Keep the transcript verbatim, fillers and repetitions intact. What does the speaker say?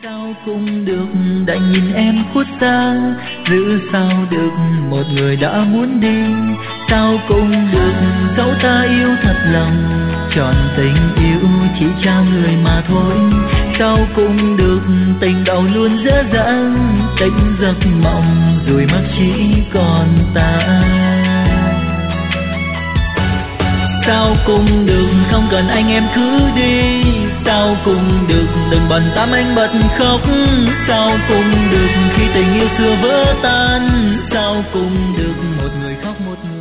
Sao cũng được đành nhìn em khuất xa, giữ sao được một người đã muốn đi. Sao cũng được dẫu ta yêu thật lòng, trọn tình yêu chỉ trao người mà thôi. Sao cũng được tình đầu luôn dở dang, tỉnh giấc mộng rồi mắt chỉ còn ta. Sao cũng được không cần anh em cứ đi, sao cũng được đừng bận tâm anh bật khóc. Sao cũng được khi tình yêu xưa vỡ tan, sao cũng được một người khóc một người